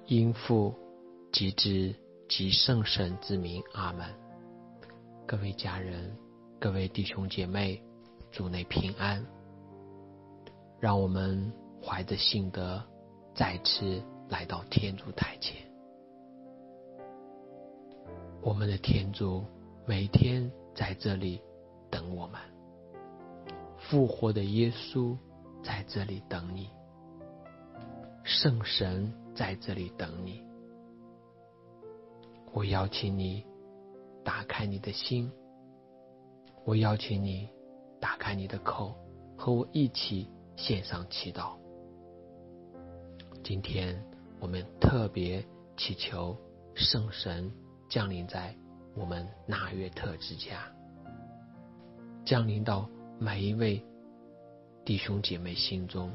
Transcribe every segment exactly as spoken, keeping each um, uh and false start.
因父及子及圣神之名，阿们。各位家人，各位弟兄姐妹，主内平安。让我们怀着信德再次来到天主台前。我们的天主每天在这里等我们，复活的耶稣在这里等你，圣神在这里等你。我邀请你打开你的心，我邀请你打开你的口，和我一起献上祈祷。今天我们特别祈求圣神降临在我们纳约特之家，降临到每一位弟兄姐妹心中。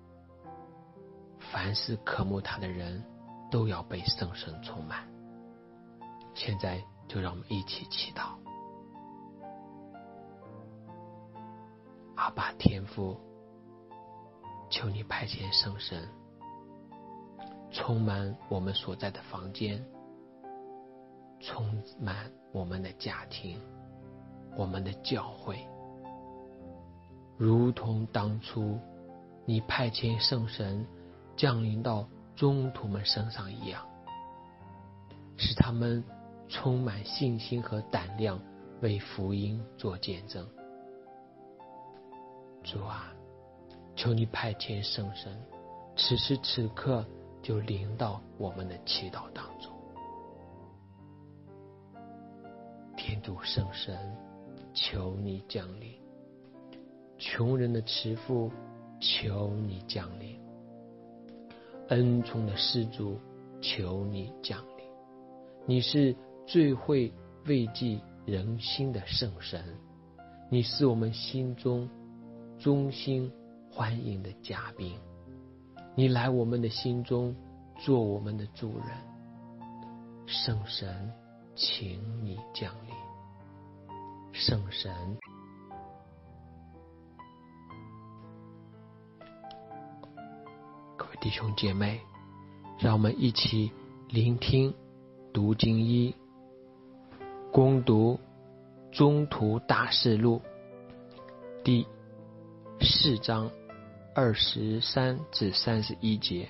凡是渴慕他的人都要被圣神充满。现在就让我们一起祈祷。阿爸天父，求你派遣圣神充满我们所在的房间，充满我们的家庭，我们的教会，如同当初你派遣圣神降临到宗徒们身上一样，使他们充满信心和胆量，为福音做见证。主啊，求你派遣圣神，此时此刻就临到我们的祈祷当中。天主圣神，求你降临；穷人的慈父，求你降临；恩宠的施主，求你降临。你是最会慰藉人心的圣神，你是我们心中衷心欢迎的嘉宾，你来我们的心中做我们的主人。圣神，请你降临。圣神，各位弟兄姐妹，让我们一起聆听读经一，攻读宗徒大事录第四章二十三至三十一节。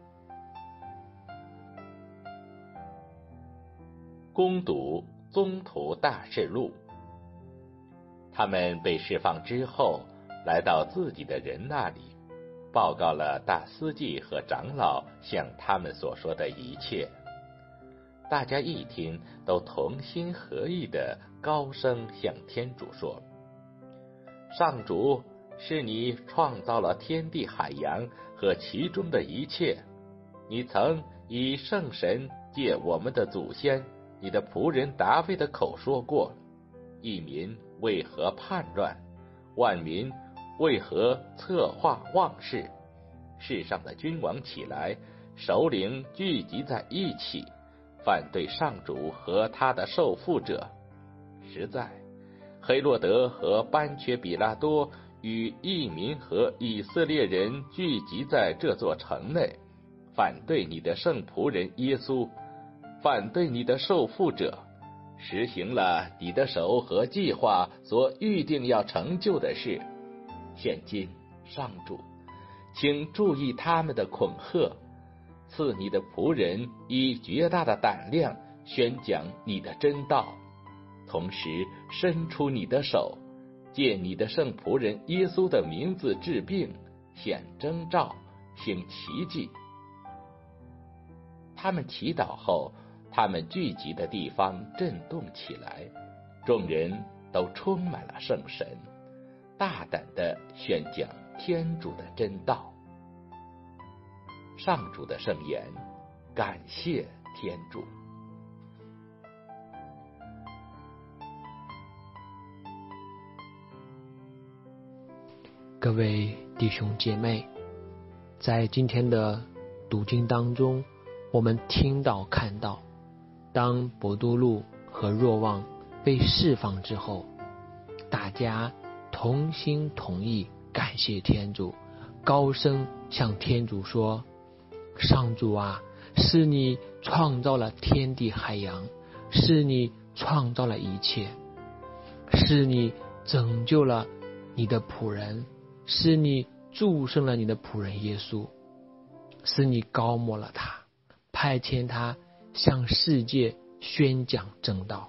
攻读宗徒大事录。他们被释放之后，来到自己的人那里，报告了大司祭和长老向他们所说的一切。大家一听，都同心合意地高声向天主说：上主，是你创造了天地海洋和其中的一切，你曾以圣神借我们的祖先你的仆人达味的口说过，一民为何叛乱，万民为何策划妄事？世上的君王起来，首领聚集在一起，反对上主和他的受缚者。实在，黑落德和班缺比拉多与异民和以色列人聚集在这座城内，反对你的圣仆人耶稣，反对你的受缚者，实行了你的手和计划所预定要成就的事。现今，上主，请注意他们的恐吓，赐你的仆人以绝大的胆量宣讲你的真道，同时伸出你的手，借你的圣仆人耶稣的名字治病，显征兆，行奇迹。他们祈祷后，他们聚集的地方震动起来，众人都充满了圣神，大胆地宣讲天主的真道。上主的圣言，感谢天主。 各位弟兄姐妹，在今天的读经当中，我们听到看到，当伯多禄和若望被释放之后，大家同心同意感谢天主，高声向天主说：上主啊， 是你创造了天地海洋，是你创造了一切，是你拯救了你的仆人，是你祝圣了你的仆人耶稣，是你膏抹了他，派遣他向世界宣讲正道，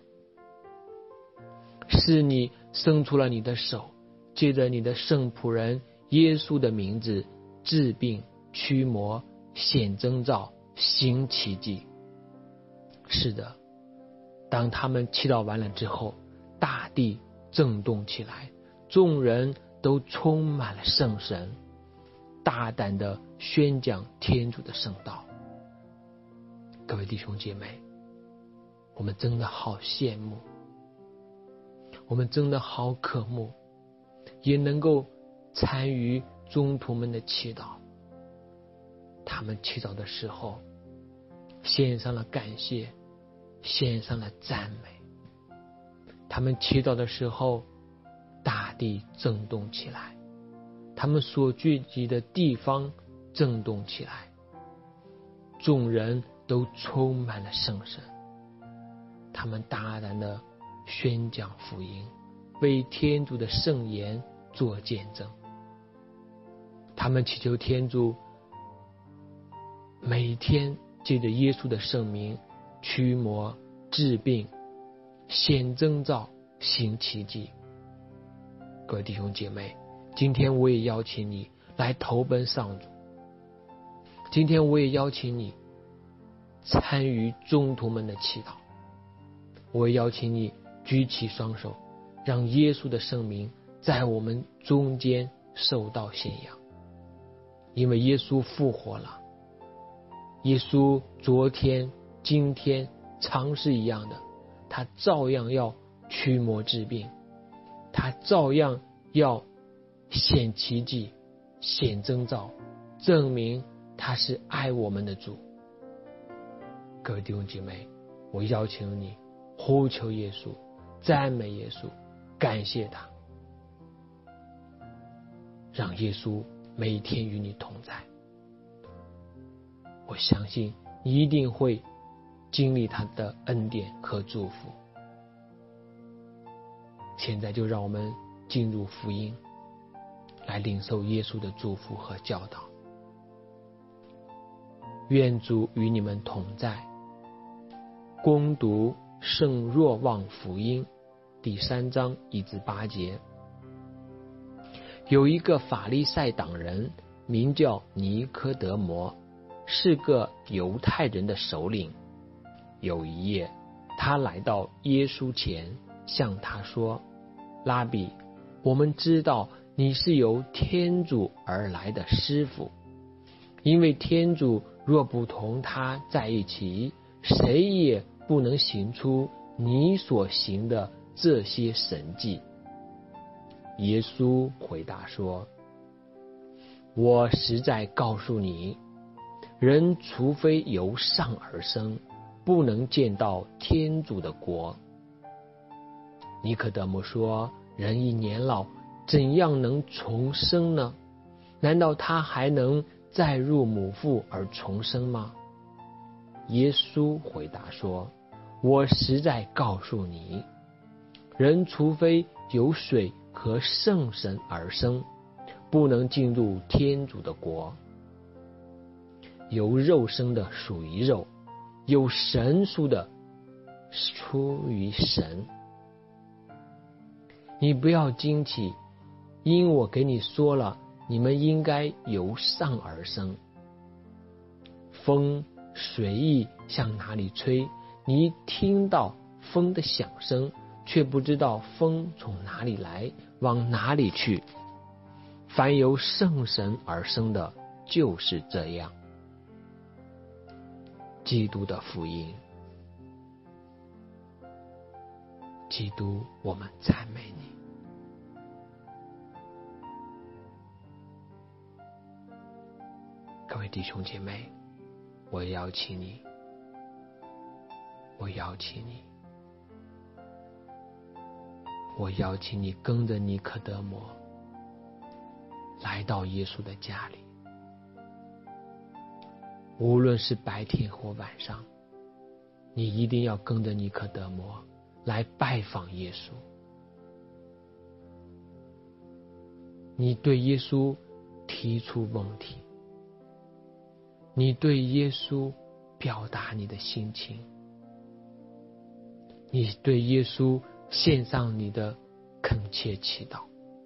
是你伸出了你的手，借着你的圣仆人耶稣的名字治病驱魔显征兆行奇迹。是的，当他们祈祷完了之后，大地震动起来，众人都充满了圣神，大胆地宣讲天主的圣道。各位弟兄姐妹，我们真的好羡慕，我们真的好渴慕，也能够参与宗徒们的祈祷。他们祈祷的时候，献上了感谢，献上了赞美。他们祈祷的时候，大地震动起来，他们所聚集的地方震动起来，众人都充满了圣神。他们大胆地宣讲福音，为天主的圣言做见证。他们祈求天主每天借着耶稣的圣名驱魔治病显征兆行奇迹。各位弟兄姐妹，今天我也邀请你来投奔上主，今天我也邀请你参与宗徒们的祈祷，我也邀请你举起双手，让耶稣的圣名在我们中间受到显扬。因为耶稣复活了，耶稣昨天今天常是一样的，他照样要驱魔治病，他照样要显奇迹显征兆，证明他是爱我们的主。各位弟兄姐妹，我邀请你呼求耶稣，赞美耶稣，感谢他，让耶稣每天与你同在。我相信你一定会经历他的恩典和祝福。现在就让我们进入福音，来领受耶稣的祝福和教导。愿主与你们同在。恭读圣若望福音第三章一至八节。有一个法利赛党人，名叫尼科德摩，是个犹太人的首领。有一夜，他来到耶稣前，向他说：拉比，我们知道你是由天主而来的师傅，因为天主若不同他在一起，谁也不能行出你所行的这些神迹。耶稣回答说：我实在告诉你，人除非由上而生，不能见到天主的国。尼科德摩说：人一年老，怎样能重生呢？难道他还能再入母腹而重生吗？耶稣回答说：我实在告诉你，人除非由水和圣神而生，不能进入天主的国。由肉生的属于肉，有神属的出于神。你不要惊奇，因我给你说了，你们应该由上而生。风随意向哪里吹，你听到风的响声，却不知道风从哪里来，往哪里去。凡由圣神而生的，就是这样。基督的福音。基督，我们赞美你。各位弟兄姐妹，我邀请你，我邀请你，我邀请你跟着尼科德摩来到耶稣的家里， 无论是白天或晚上，你一定要跟着尼科德摩来拜访耶稣。你对耶稣提出问题，你对耶稣表达你的心情，你对耶稣献上你的恳切祈祷。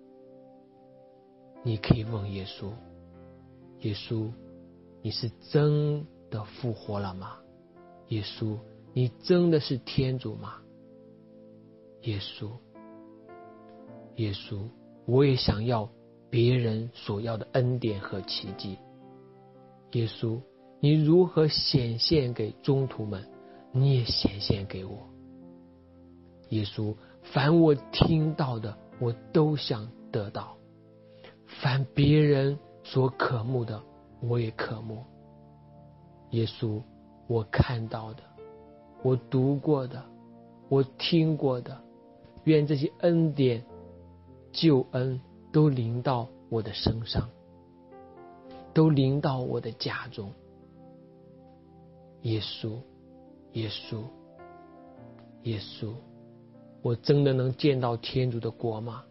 你可以问耶稣，耶稣，你是真的复活了吗？耶稣，你真的是天主吗？耶稣，耶稣，我也想要别人所要的恩典和奇迹。耶稣，你如何显现给宗徒们，你也显现给我。耶稣，凡我听到的，我都想得到；凡别人所渴慕的，我也渴慕。耶稣，我看到的，我读过的，我听过的，愿这些恩典、救恩都临到我的身上，都临到我的家中。耶稣，耶稣，耶稣，我真的能见到天主的国吗？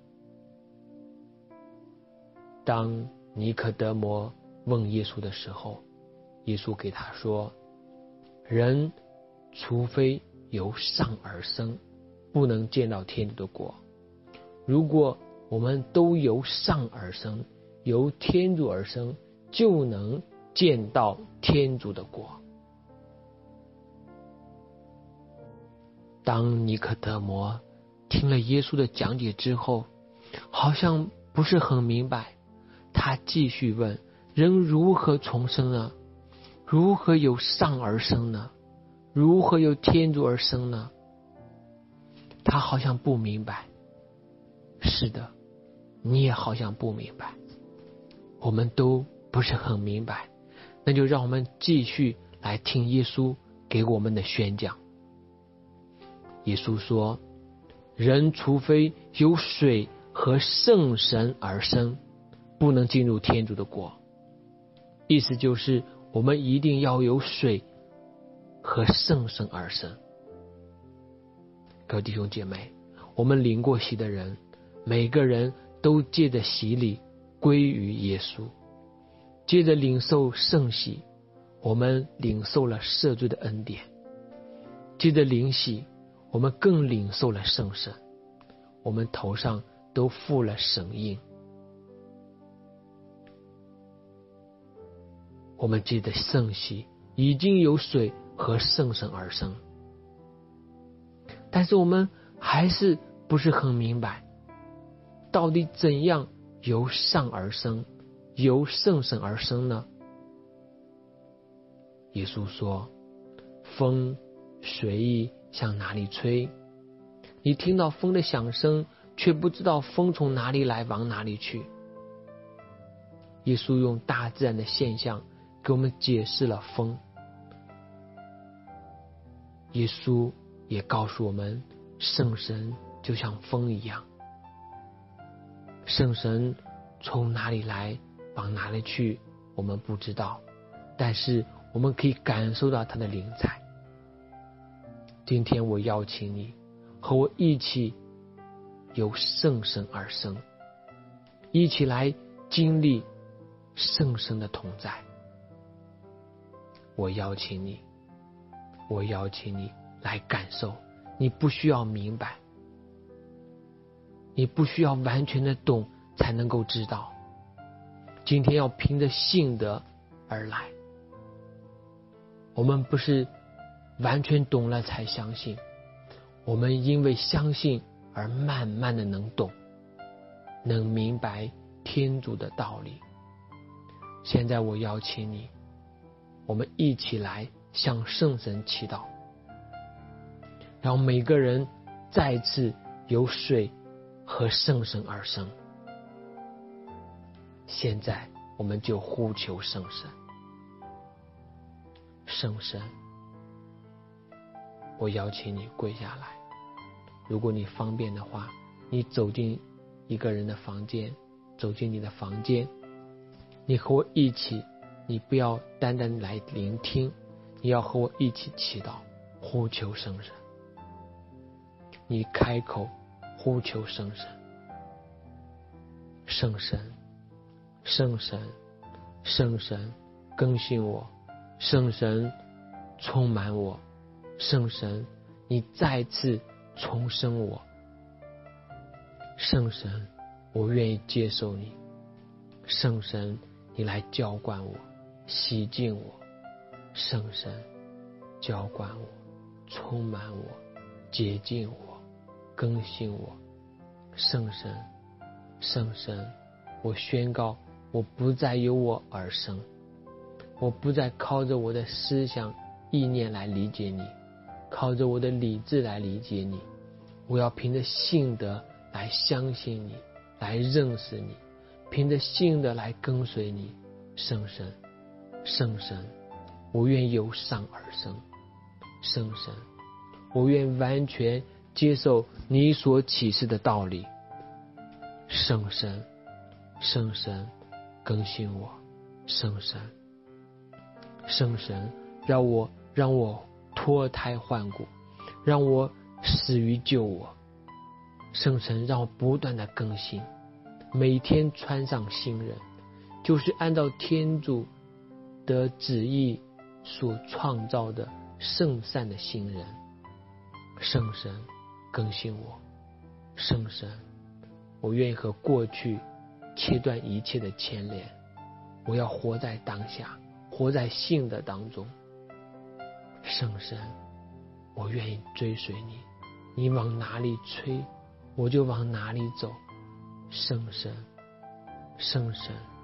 当尼科德摩问耶稣的时候，耶稣给他说，人除非由上而生，不能见到天主的国。如果我们都由上而生，由天主而生，就能见到天主的国。当尼科德摩听了耶稣的讲解之后，好像不是很明白，他继续问，人如何重生呢？如何由上而生呢？如何由天主而生呢？他好像不明白。是的，你也好像不明白，我们都不是很明白。那就让我们继续来听耶稣给我们的宣讲。耶稣说，人除非由水和圣神而生，不能进入天主的国。意思就是我们一定要由水和圣神而生。各位弟兄姐妹，我们领过洗的人，每个人都借着洗礼归于耶稣，接着领受圣洗，我们领受了赦罪的恩典；接着领洗，我们更领受了圣神，我们头上都附了神印。我们接着圣洗，已经由水和圣神而生，但是我们还是不是很明白，到底怎样由上而生，由圣神而生呢？耶稣说，风随意向哪里吹，你听到风的响声，却不知道风从哪里来，往哪里去。耶稣用大自然的现象给我们解释了风。耶稣也告诉我们，圣神就像风一样，圣神从哪里来，往哪里去，我们不知道，但是我们可以感受到他的临在。今天我邀请你和我一起由圣神而生，一起来经历圣神的同在。我邀请你，我邀请你来感受。你不需要明白，你不需要完全的懂才能够知道。今天要凭着信德而来。我们不是完全懂了才相信，我们因为相信而慢慢的能懂，能明白天主的道理。现在我邀请你，我们一起来向圣神祈祷，让每个人再次由水和圣神而生。现在我们就呼求圣神。圣神，我邀请你跪下来，如果你方便的话，你走进一个人的房间，走进你的房间，你和我一起， 你不要单单来聆听，你要和我一起祈祷，呼求圣神。你开口呼求圣神，圣神，圣神，圣神更新我，圣神充满我，圣神你再次重生我，圣神我愿意接受你，圣神你来浇灌我，洗净我，圣神浇灌我，充满我，洁净我，更新我，圣神，圣神我宣告，我不再由我而生，我不再靠着我的思想意念来理解你，靠着我的理智来理解你，我要凭着信德来相信你，来认识你，凭着信德来跟随你。圣神，圣神我愿由上而生，圣神我愿完全接受你所启示的道理。圣神，圣神更新我，圣神，圣神让我让我脱胎换骨，让我死于救我。圣神让我不断的更新，每天穿上新人，就是按照天主的旨意所创造的圣善的新人。圣神更新我，圣神我愿意和过去切断一切的牵连，我要活在当下，活在信的当中。圣神我愿意追随你，你往哪里吹我就往哪里走。圣神，圣神